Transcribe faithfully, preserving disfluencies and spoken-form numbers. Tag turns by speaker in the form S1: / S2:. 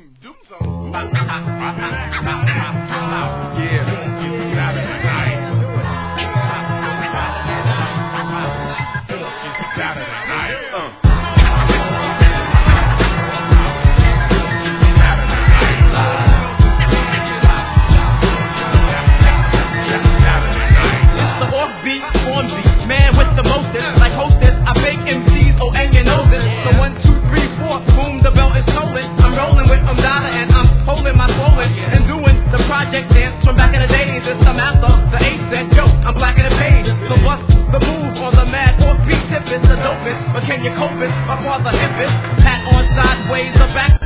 S1: some, do some. Yeah, it's Saturday night. It's Saturday night. Uh.
S2: Man with the mostest, like hostess, I bake M Cs, oh and you know this. So one, two, three, four, boom, the belt is stolen. I'm rolling with Umdala and I'm holding my swollen and doing the project dance from